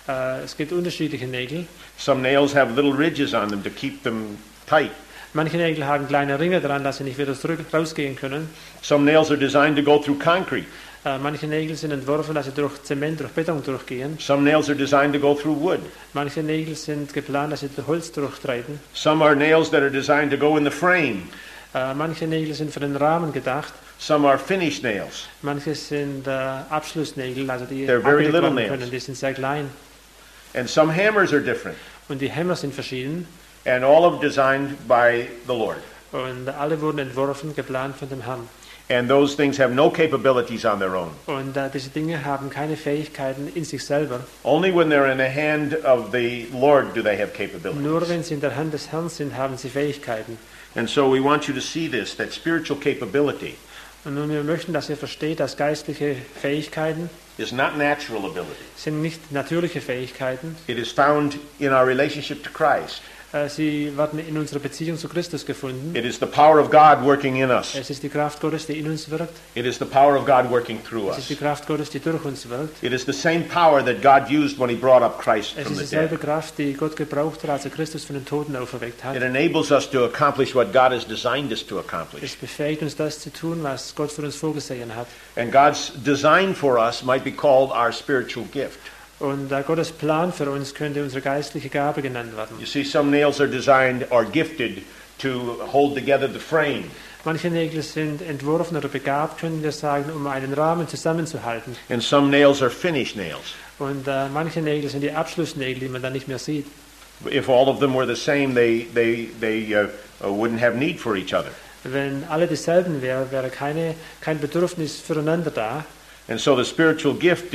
Es gibt unterschiedliche Nägel. Some nails have little ridges on them to keep them tight. Manche Nägel haben kleine Ringe dran, dass sie nicht wieder rausgehen können. Some nails are designed to go through concrete. Manche Nägel sind entworfen, dass sie durch Zement, durch Beton durchgehen. Some nails are designed to go through wood. Manche Nägel sind geplant, dass sie durch Holz durchtreten. Some are nails that are designed to go in the frame. Manche Nägel sind für den Rahmen gedacht. Some are finish nails. Manche sind Abschlussnägel, also die They're very abgelegt little werden nails. können. Die sind sehr klein. And some hammers are different. Und die Hämmer sind verschieden. And all of designed by the Lord. Und alle wurden entworfen, geplant von dem Herrn. And those things have no capabilities on their own. Und diese Dinge haben keine Fähigkeiten in sich selber. Only when they're in the hand of the Lord do they have capabilities. Nur wenn sie in der Hand des Herrn sind, haben sie Fähigkeiten. And so we want you to see this, that spiritual capability Und nun, wir möchten, dass ihr versteht, dass geistliche Fähigkeiten is not natural ability. sind nicht natürliche Fähigkeiten. It is found in our relationship to Christ. Sie werden in unserer Beziehung zu Christus gefunden. It is the power of God working in us. Es ist die Kraft Gottes, die in uns wirkt. It is the power of God working through Es ist die us. Kraft Gottes, die durch uns wirkt. It is the same power that God used when he brought up Christ Es from ist the dieselbe dead. Kraft, die Gott gebraucht hat, als er Christus von den Toten auferweckt hat. It enables us to accomplish what God has designed us to accomplish. Es befähigt uns, das zu tun, was Gott für uns vorgesehen hat. And God's design for us might be called our spiritual gift. Und Gottes Plan für uns könnte unsere geistliche Gabe genannt werden. You see, some nails are designed or gifted to hold together the frame. Manche Nägel sind entworfen oder begabt, können wir sagen, um einen Rahmen zusammenzuhalten. And some nails are finish nails. Und manche Nägel sind die Abschlussnägel, die man dann nicht mehr sieht. If all of them were the same, they wouldn't have need for each other. Wenn alle dieselben wären, wäre kein Bedürfnis füreinander da. And so the spiritual gift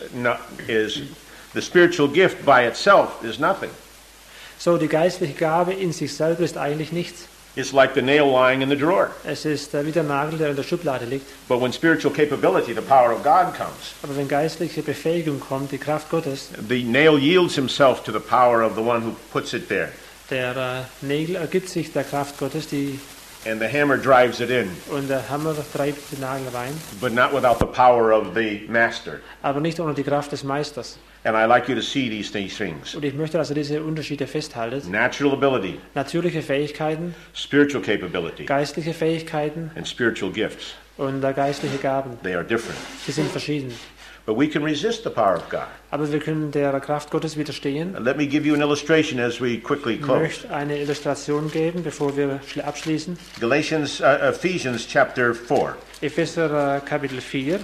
the spiritual gift by itself is nothing. So, die geistliche Gabe in sich selber ist eigentlich nichts. It's like the nail lying in the drawer. Es ist wie der Nagel, der in der Schublade liegt. But when spiritual capability, the power of God comes, Aber wenn geistliche Befähigung kommt, die Kraft Gottes, the nail yields himself to the power of the one who puts it there. der Nägel ergibt sich der Kraft Gottes, And the hammer drives it in, und der Hammer treibt den Nagel rein. but not without the power of the master. Aber nicht ohne die Kraft des Meisters. And I like you to see these things. Und ich möchte, dass ihr diese Unterschiede festhaltet. Natural ability, Natürliche Fähigkeiten, spiritual capability, geistliche Fähigkeiten and spiritual gifts. und geistliche Gaben. They are different. Sie sind verschieden. But we can resist the power of God. Aber wir können der Kraft Gottes widerstehen. Let me give you an illustration as we quickly Ich close. möchte eine Illustration geben, bevor wir abschließen. Ephesians chapter 4. Epheser Kapitel 4.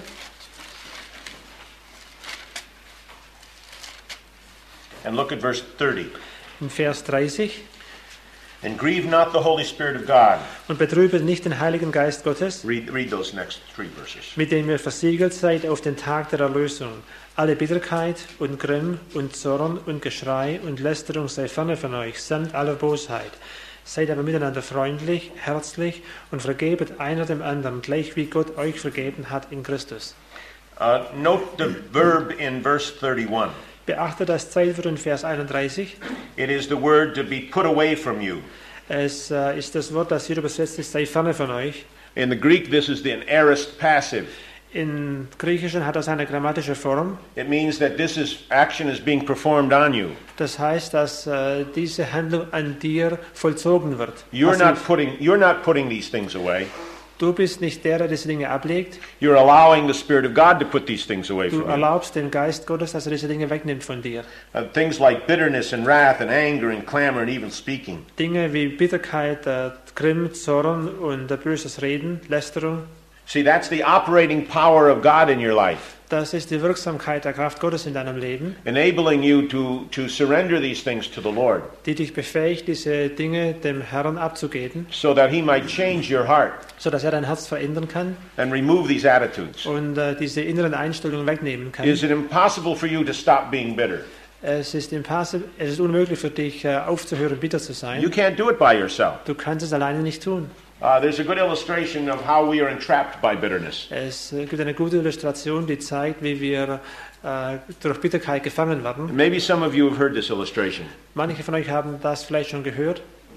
And look at verse 30. In Vers 30. And grieve not the Holy Spirit of God. Und betrübet nicht den Heiligen Geist Gottes, Read those next 3 verses. mit dem ihr versiegelt seid auf den Tag der Erlösung. Alle Bitterkeit und Grimm und Zorn und Geschrei und Lästerung sei ferne von euch, samt aller Bosheit. Seid aber miteinander freundlich, herzlich und vergebet einer dem anderen, gleich wie Gott euch vergeben hat in Christus. Note the verb in verse 31. Beachtet das Zeitwort in Vers 31. It is the word to be put away from you. Es ist das Wort, das hier übersetzt ist, sei ferne von euch. In the Greek, this is the aorist passive. Im Griechischen hat das eine grammatische Form. It means that action is being performed on you. Das heißt, dass diese Handlung an dir vollzogen wird. You're not putting these things away. Du bist nicht der diese Dinge ablegt. You're allowing the Spirit of God to put these things away Du from you. erlaubst dem Geist Gottes, dass diese Dinge wegnimmt von dir. Things like bitterness and wrath and anger and clamor and evil speaking. Dinge wie Bitterkeit, Grimm, Zorn und böses Reden, Lästerung. See, that's the operating power of God in your life, Das ist die Wirksamkeit der Kraft Gottes in deinem Leben, enabling you to surrender these things to the Lord die dich befähigt, diese Dinge dem Herrn abzugeben, so that He might change your heart sodass er dein Herz verändern kann and remove these attitudes. und diese inneren Einstellungen wegnehmen kann. Is it impossible for you to stop being bitter? Es ist unmöglich für dich, aufzuhören, bitter zu You sein. can't do it by yourself. Du kannst es alleine nicht tun. There's a good illustration of how we are entrapped by bitterness. Es gibt eine gute Illustration, die zeigt, wie wir durch Bitterkeit gefangen werden. Maybe some of you have heard this illustration. Manche von euch haben das vielleicht schon gehört.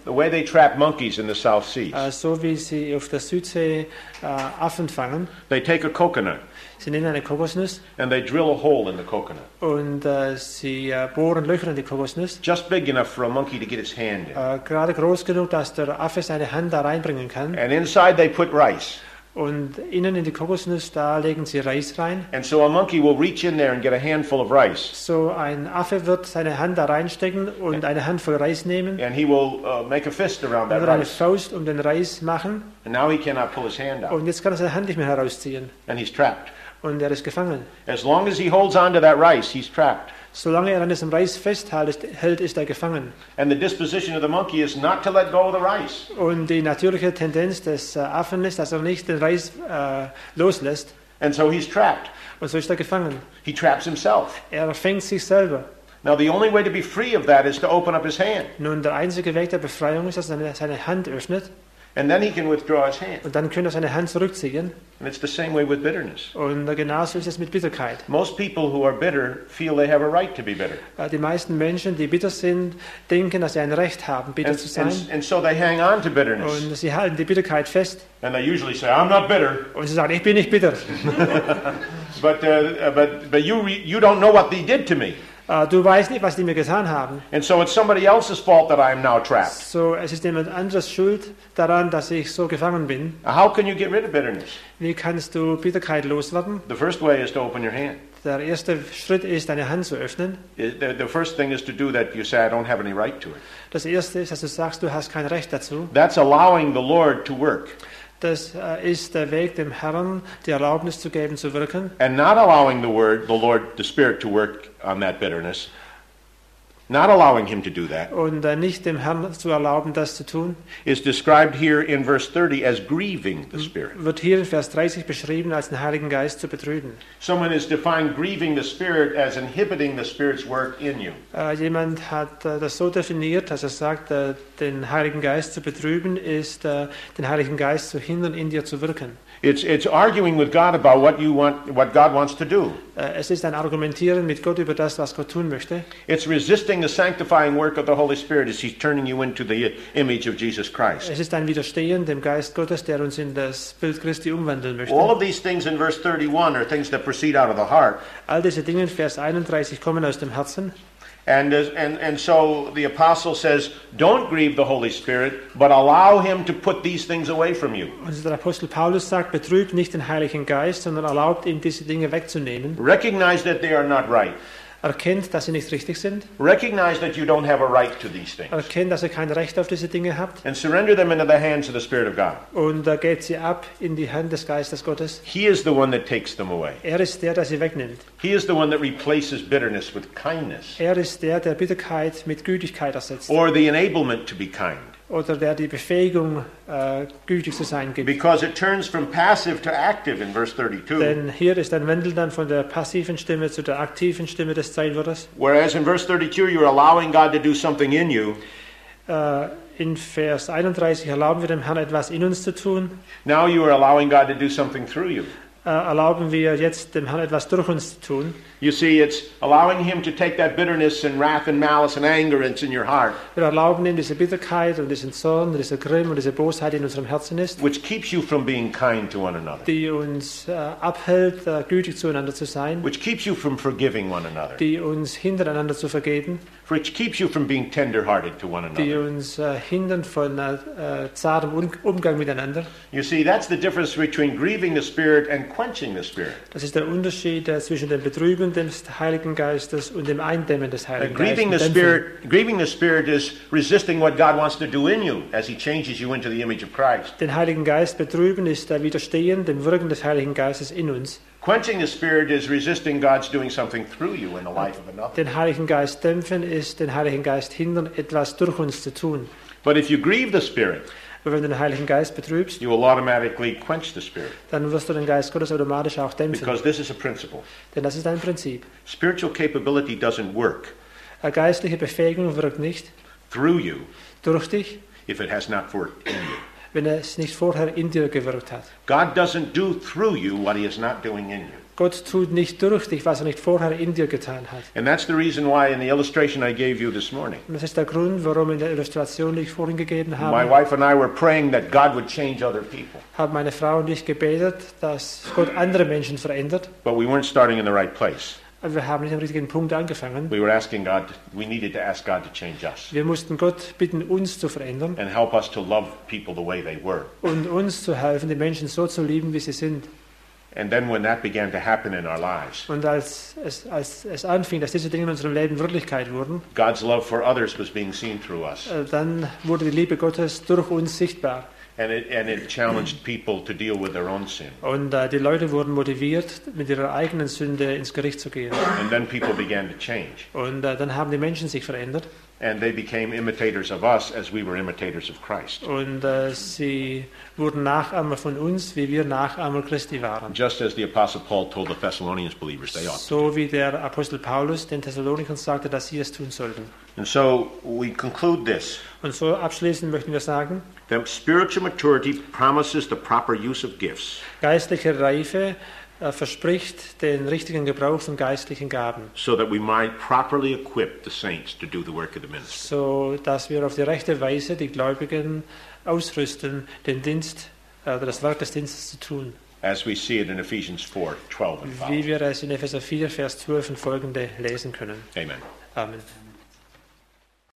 the way they trap monkeys in the South Seas. So wie sie auf der Südsee Affen fangen. They take a coconut Sie nehmen eine Kokosnuss and they drill a hole in the coconut, und sie bohren Löcher in die Kokosnuss. just big enough for a monkey to get his hand in. Gerade groß genug, dass der Affe seine Hand da reinbringen kann. And inside they put rice. Und innen in die Kokosnuss, da legen sie Reis rein. And so a monkey will reach in there and get a handful of rice. So ein Affe wird seine Hand da reinstecken und eine Handvoll Reis nehmen. And he will make a fist around Und that wird eine rice. Faust um den Reis machen. And now he cannot pull his hand out. Und jetzt kann er seine Hand nicht mehr herausziehen. And he's trapped. Und er ist gefangen. As long as he holds on to that rice, he's trapped. Solange er an diesem Reis festhält, ist er gefangen. And the disposition of the monkey is not to let go of the rice. Und die natürliche Tendenz des Affen ist, dass er nicht den Reis loslässt. And so he's trapped. Und so ist er gefangen. He traps himself. Er fängt sich selber. Now the only way to be free of that is to open up his hand. Nun, der einzige Weg der Befreiung ist, dass er seine Hand öffnet. And then he can withdraw his hand. Und dann kann er seine Hand zurückziehen. And it's the same way with bitterness. Und genauso ist es mit Bitterkeit. Most people who are bitter feel they have a right to be bitter. Die meisten Menschen, die bitter sind, denken, dass sie ein Recht haben, bitter zu sein. And so they hang on to bitterness. Und sie halten die Bitterkeit fest. And they usually say, I'm not bitter. Und sie sagen, ich bin nicht bitter. But you don't know what they did to me. Du weißt nicht, was die mir getan haben. And so it's somebody else's fault that I am now trapped. So, es ist jemand anderes schuld daran, dass ich so gefangen bin. How can you get rid of bitterness? Wie kannst du Bitterkeit loswerden? The first way is to open your hand. Der erste Schritt ist, deine Hand zu öffnen. The first thing is to do that. You say, I don't have any right to it. Das erste ist, dass du sagst, du hast kein Recht dazu. That's allowing the Lord to work. Das ist der Weg, dem Herrn die Erlaubnis zu geben, zu wirken. And not allowing the Spirit to work on that bitterness. Not allowing him to do that Und nicht dem Herrn zu erlauben, das zu tun, is described here in verse 30 as grieving the Spirit. wird hier in Vers 30 beschrieben, als den Heiligen Geist zu betrüben. Someone has defined grieving the Spirit as inhibiting the Spirit's work in you. Jemand hat das so definiert, dass er sagt, den Heiligen Geist zu betrüben, ist den Heiligen Geist zu hindern, in dir zu wirken. It's arguing with God about what God wants to do. Es ist ein Argumentieren mit Gott über das, was Gott tun möchte. It's resisting the sanctifying work of the Holy Spirit as He's turning you into the image of Jesus Christ. Es ist ein Widerstehen dem Geist Gottes, der uns in das Bild Christi umwandeln möchte. All of these things in verse 31 are things that proceed out of the heart. All diese Dinge in Vers 31 kommen aus dem Herzen. And so the apostle says, don't grieve the Holy Spirit, but allow him to put these things away from you. Und der Apostel Paulus sagt, betrübt nicht den Heiligen Geist, sondern erlaubt ihm, diese Dinge wegzunehmen. Recognize that they are not right. Erkennt, dass sie nicht richtig sind. Recognize that you don't have a right to these things. Erkennt, dass ihr kein Recht auf diese Dinge habt. And surrender them into the hands of the Spirit of God. Und gebt sie ab in die Hand des Geistes Gottes. He is the one that takes them away. Er ist der, der sie wegnimmt. He is the one that replaces bitterness with kindness. Er ist der, der Bitterkeit mit Gütigkeit ersetzt. Or the enablement to be kind. Oder der die Befähigung, gütig zu sein gibt. Because it turns from passive to active in verse 32. Denn hier ist ein Wandel dann von der passiven Stimme zu der aktiven Stimme des Zeitwortes. Whereas in verse 32 you're allowing God to do something in you. In Vers 31 erlauben wir dem Herrn etwas in uns zu tun. Now you are allowing God to do something through you. Erlauben wir jetzt dem Herrn etwas durch uns zu tun. You see, it's allowing him to take that bitterness and wrath and malice and anger that's in your heart, Wir erlauben ihm diese Bitterkeit und diesen Zorn und diese Grimm und diese Bosheit in unserem Herzen ist, which keeps you from being kind to one another, die uns abhält, gütig zueinander zu sein, which keeps you from forgiving one another, die uns hindern, einander zu vergeben, which keeps you from being tender-hearted to one die another. uns hindern von zartem Umgang miteinander. You see, that's the difference between grieving the Spirit and quenching the Spirit. Das ist der Unterschied zwischen dem Betrüben des Heiligen Geistes und dem Eindämmen des Heiligen Grieving the Spirit is resisting what God wants to do in you as He changes you into the image of Christ. Den Heiligen Geist betrüben ist Widerstehen dem Wirken des Heiligen Geistes in uns. Quenching the Spirit is resisting God's doing something through you in the life of another. Den Heiligen Geist dämpfen ist den Heiligen Geist hindern, etwas durch uns zu tun. But if you grieve the Spirit, Aber wenn du den Heiligen Geist betrübst, you will automatically quench the Spirit, dann wirst du den Geist Gottes automatisch auch dämpfen. because this is a principle. Denn das ist ein Prinzip. Spiritual capability doesn't work Eine geistliche Befähigung wirkt nicht through you durch dich, if it has not worked in you. wenn es nicht vorher in dir gewirkt hat. God doesn't do through you what He is not doing in you. Gott tut nicht durch dich, was er nicht vorher in dir getan hat. And that's the reason why in the illustration I gave you this morning, Und das ist der Grund, warum in der Illustration, die ich vorhin gegeben my habe, wife and I were praying that God would change other people. haben meine Frau und ich gebetet, dass Gott andere Menschen verändert. But we weren't starting in the right place. Aber wir haben nicht am richtigen Punkt angefangen. We were asking God, we needed to ask God to change us Wir mussten Gott bitten, uns zu verändern and help us to love people the way they were. und uns zu helfen, die Menschen so zu lieben, wie sie sind. And then when that began to happen in our lives, Und als es anfing, dass diese Dinge in unserem Leben Wirklichkeit wurden, God's love for others was being seen through us. dann wurde die Liebe Gottes durch uns sichtbar. And it challenged people to deal with their own sin. Und die Leute wurden motiviert, mit ihrer eigenen Sünde ins Gericht zu gehen. And then people began to change. Und dann haben die Menschen sich verändert. And they became imitators of us as we were imitators of Christ. Und sie wurden Nachahmer von uns, wie wir Nachahmer Christi waren. Just as the Apostle Paul told the Thessalonians believers they ought to. So wie der Apostel Paulus den Thessalonikern sagte, dass sie es tun sollten. And so we conclude this. Und so abschließend möchten wir sagen, That spiritual maturity promises the proper use of gifts geistliche Reife verspricht den richtigen Gebrauch von geistlichen Gaben, so that we might properly equip the saints to do the work of the ministry. so dass wir auf die rechte Weise die Gläubigen ausrüsten, den Dienst oder das Werk des Dienstes zu tun, As we see it in Ephesians 4:12 and wie following. wir es in Epheser 4, Vers 12 und folgende lesen können. Amen. Amen.